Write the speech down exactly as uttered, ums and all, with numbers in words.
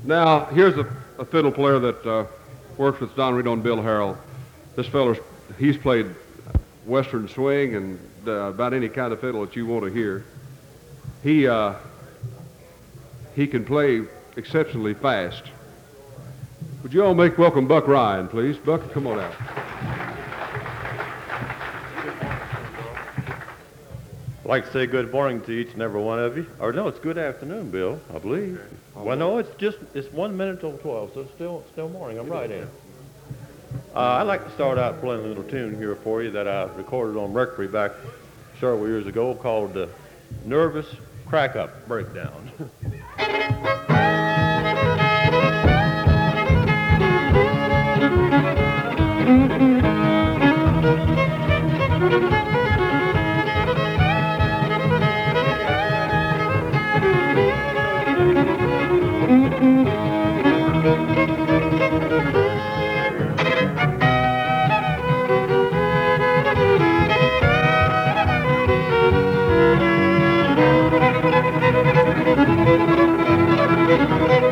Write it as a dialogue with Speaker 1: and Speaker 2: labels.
Speaker 1: Now, here's a, a fiddle player that uh, works with Don Reno and Bill Harrell. This feller's, he's played Western swing and uh, about any kind of fiddle that you want to hear. He, uh, he can play exceptionally fast. Would you all make welcome Buck Ryan, please? Buck, come on out.
Speaker 2: I'd like to say good morning to each and every one of you. Or no, it's good afternoon, Bill, I believe. Well, no, it's just, it's one minute till twelve, so it's still, still morning. I'm right in. Uh, I'd like to start out playing a little tune here for you that I recorded on Mercury back several years ago called the Nervous Crack-Up Breakdown. Thank you.